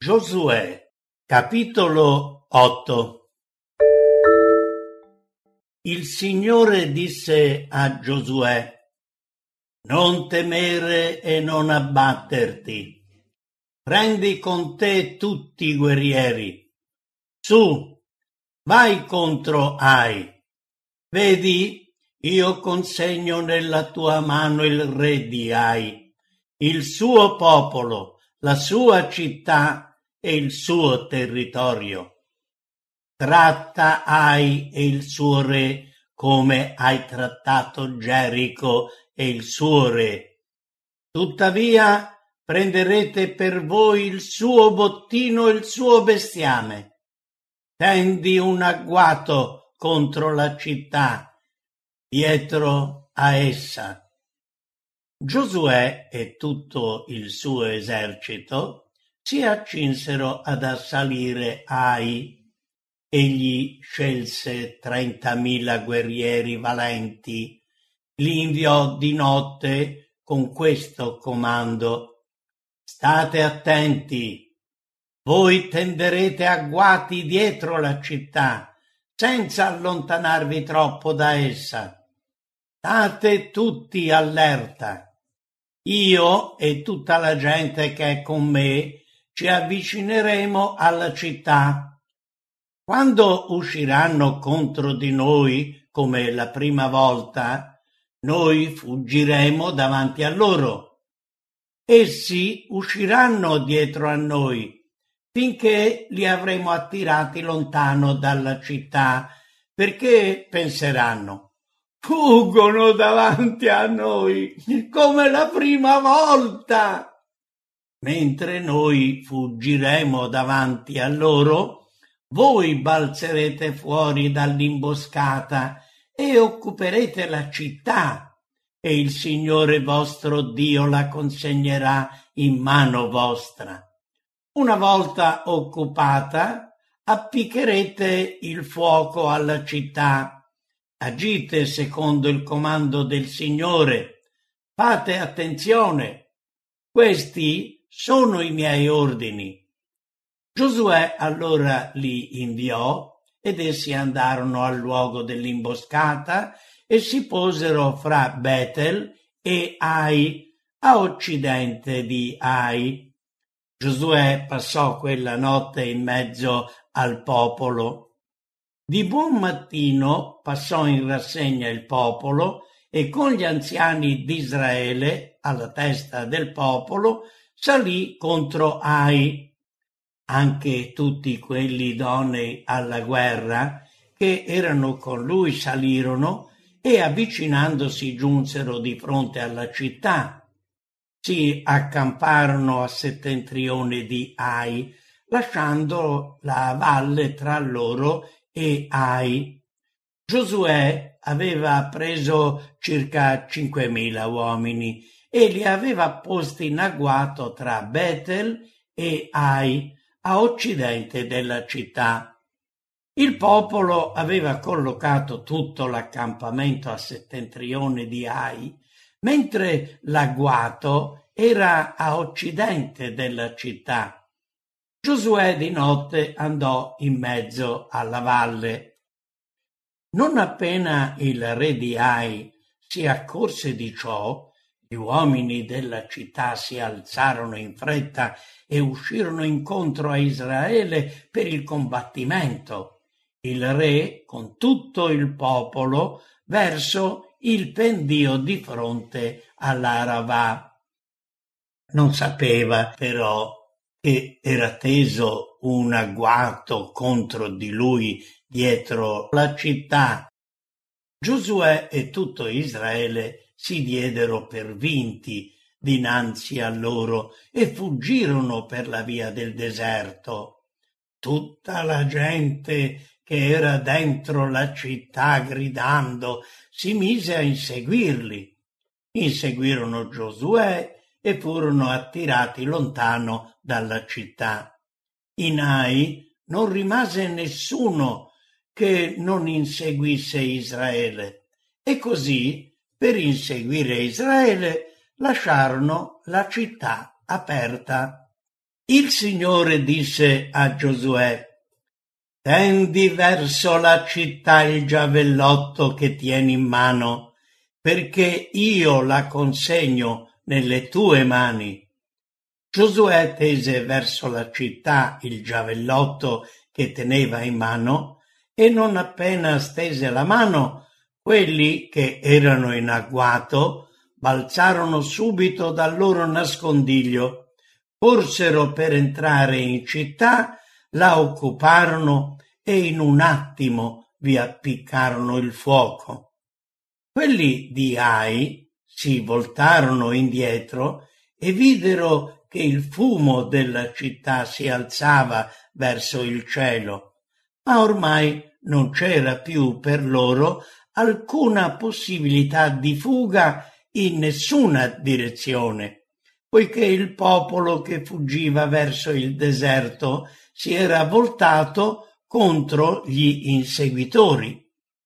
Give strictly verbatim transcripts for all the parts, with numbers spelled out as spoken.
Giosuè, capitolo otto. Il Signore disse a Giosuè: non temere e non abbatterti. Prendi con te tutti i guerrieri. Su, vai contro Ai. Vedi, io consegno nella tua mano il re di Ai, il suo popolo, la sua città e il suo territorio. Tratta Ai e il suo re come hai trattato Gerico e il suo re. Tuttavia prenderete per voi il suo bottino e il suo bestiame. Tendi un agguato contro la città, dietro a essa. Giosuè e tutto il suo esercito si accinsero ad assalire Ai. Egli scelse trentamila guerrieri valenti, li inviò di notte con questo comando: state attenti, voi tenderete agguati dietro la città, senza allontanarvi troppo da essa. State tutti allerta. Io e tutta la gente che è con me ci avvicineremo alla città. Quando usciranno contro di noi, come la prima volta, noi fuggiremo davanti a loro. Essi usciranno dietro a noi, finché li avremo attirati lontano dalla città, perché penseranno: fuggono davanti a noi, come la prima volta. Mentre noi fuggiremo davanti a loro, voi balzerete fuori dall'imboscata e occuperete la città, e il Signore vostro Dio la consegnerà in mano vostra. Una volta occupata, appiccherete il fuoco alla città. Agite secondo il comando del Signore. Fate attenzione. Questi sono i miei ordini. Giosuè allora li inviò ed essi andarono al luogo dell'imboscata e si posero fra Betel e Ai, a occidente di Ai. Giosuè passò quella notte in mezzo al popolo. Di buon mattino passò in rassegna il popolo e con gli anziani d'Israele alla testa del popolo salì contro Ai. Anche tutti quelli idonei alla guerra che erano con lui salirono e avvicinandosi giunsero di fronte alla città. Si accamparono a settentrione di Ai, lasciando la valle tra loro e Ai. Giosuè aveva preso circa cinquemila uomini e li aveva posti in agguato tra Betel e Ai, a occidente della città. Il popolo aveva collocato tutto l'accampamento a settentrione di Ai, mentre l'agguato era a occidente della città. Giosuè di notte andò in mezzo alla valle. Non appena il re di Ai si accorse di ciò, gli uomini della città si alzarono in fretta e uscirono incontro a Israele per il combattimento. Il re, con tutto il popolo, verso il pendio di fronte all'Arava. Non sapeva però che era teso un agguato contro di lui dietro la città. Giosuè e tutto Israele si diedero per vinti dinanzi a loro e fuggirono per la via del deserto. Tutta la gente che era dentro la città gridando si mise a inseguirli. Inseguirono Giosuè e furono attirati lontano dalla città. In Ai non rimase nessuno che non inseguisse Israele, e così, per inseguire Israele, lasciarono la città aperta. Il Signore disse a Giosuè: tendi verso la città il giavellotto che tieni in mano, perché io la consegno nelle tue mani. Giosuè tese verso la città il giavellotto che teneva in mano, e non appena stese la mano, quelli che erano in agguato balzarono subito dal loro nascondiglio, corsero per entrare in città, la occuparono e in un attimo vi appiccarono il fuoco. Quelli di Ai si voltarono indietro e videro che il fumo della città si alzava verso il cielo, ma ormai non c'era più per loro alcuna possibilità di fuga in nessuna direzione, poiché il popolo che fuggiva verso il deserto si era voltato contro gli inseguitori.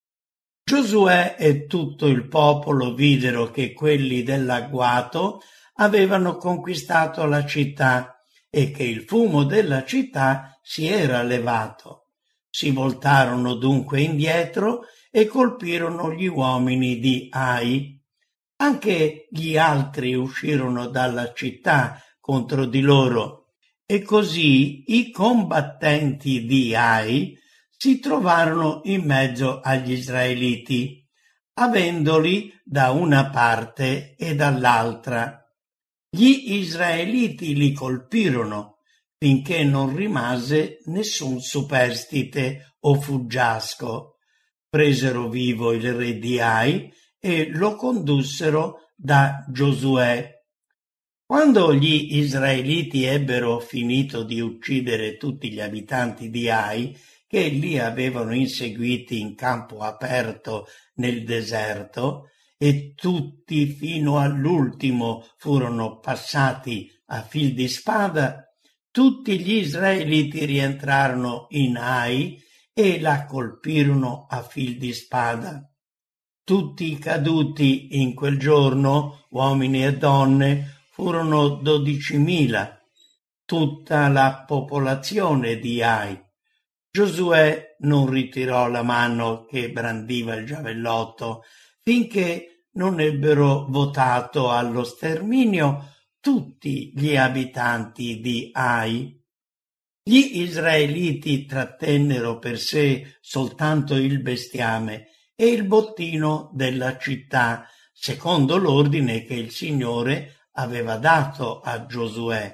Giosuè e tutto il popolo videro che quelli dell'agguato avevano conquistato la città e che il fumo della città si era levato. Si voltarono dunque indietro e colpirono gli uomini di Ai. Anche gli altri uscirono dalla città contro di loro, e così i combattenti di Ai si trovarono in mezzo agli israeliti, avendoli da una parte e dall'altra. Gli israeliti li colpirono finché non rimase nessun superstite o fuggiasco. Presero vivo il re di Ai e lo condussero da Giosuè. Quando gli israeliti ebbero finito di uccidere tutti gli abitanti di Ai, che li avevano inseguiti in campo aperto nel deserto, e tutti fino all'ultimo furono passati a fil di spada, tutti gli israeliti rientrarono in Ai e la colpirono a fil di spada. Tutti i caduti in quel giorno, uomini e donne, furono dodicimila, tutta la popolazione di Ai. Giosuè non ritirò la mano che brandiva il giavellotto finché non ebbero votato allo sterminio tutti gli abitanti di Ai. Gli israeliti trattennero per sé soltanto il bestiame e il bottino della città, secondo l'ordine che il Signore aveva dato a Giosuè.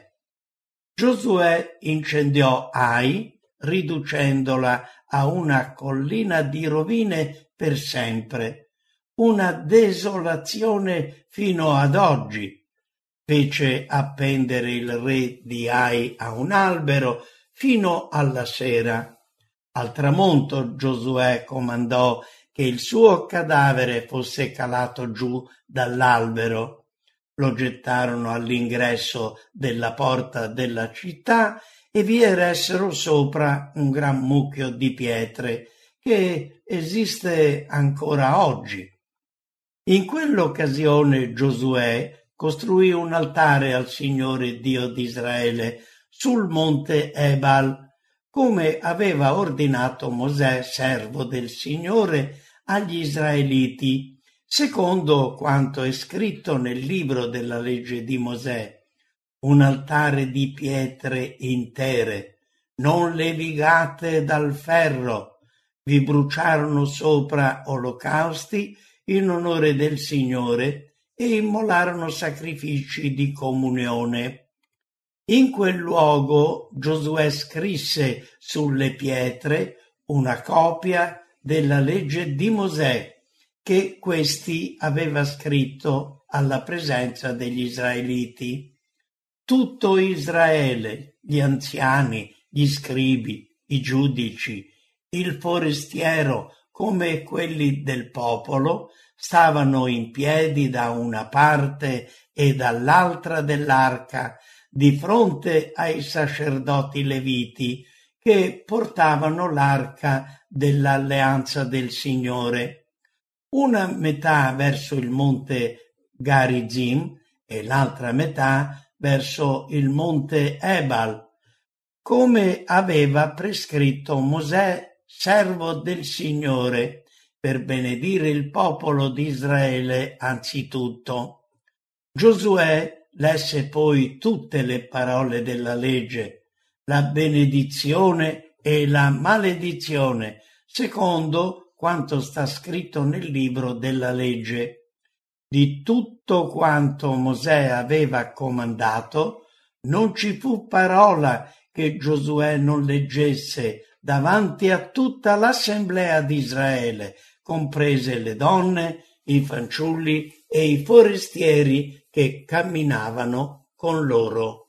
Giosuè incendiò Ai, riducendola a una collina di rovine per sempre, una desolazione fino ad oggi. Fece appendere il re di Ai a un albero fino alla sera. Al tramonto Giosuè comandò che il suo cadavere fosse calato giù dall'albero. Lo gettarono all'ingresso della porta della città e vi eressero sopra un gran mucchio di pietre che esiste ancora oggi. In quell'occasione Giosuè costruì un altare al Signore Dio di Israele sul monte Ebal, come aveva ordinato Mosè, servo del Signore, agli israeliti, secondo quanto è scritto nel libro della legge di Mosè. Un altare di pietre intere, non levigate dal ferro, vi bruciarono sopra olocausti in onore del Signore e immolarono sacrifici di comunione. In quel luogo Giosuè scrisse sulle pietre una copia della legge di Mosè che questi aveva scritto alla presenza degli israeliti. Tutto Israele, gli anziani, gli scribi, i giudici, il forestiero, come quelli del popolo, stavano in piedi da una parte e dall'altra dell'arca, di fronte ai sacerdoti leviti che portavano l'arca dell'alleanza del Signore. Una metà verso il monte Garizim e l'altra metà verso il monte Ebal, come aveva prescritto Mosè, servo del Signore, per benedire il popolo di Israele anzitutto. Giosuè lesse poi tutte le parole della legge, la benedizione e la maledizione, secondo quanto sta scritto nel libro della legge. Di tutto quanto Mosè aveva comandato, non ci fu parola che Giosuè non leggesse davanti a tutta l'assemblea di Israele, comprese le donne, i fanciulli e i forestieri che camminavano con loro.